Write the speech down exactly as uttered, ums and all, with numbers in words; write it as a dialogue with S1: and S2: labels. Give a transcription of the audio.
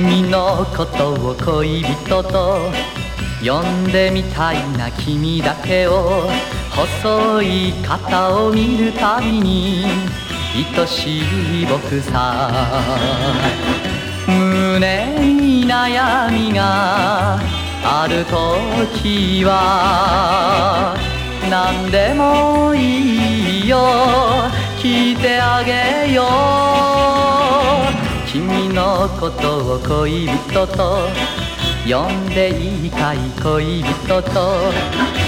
S1: 君のことを恋人と呼んでみたいな君だけを細い肩を見るたびに愛しい僕さ胸に悩みがあるときは何でもいいよ聞いてあげよう君のことを恋人と呼んでいいかい恋人と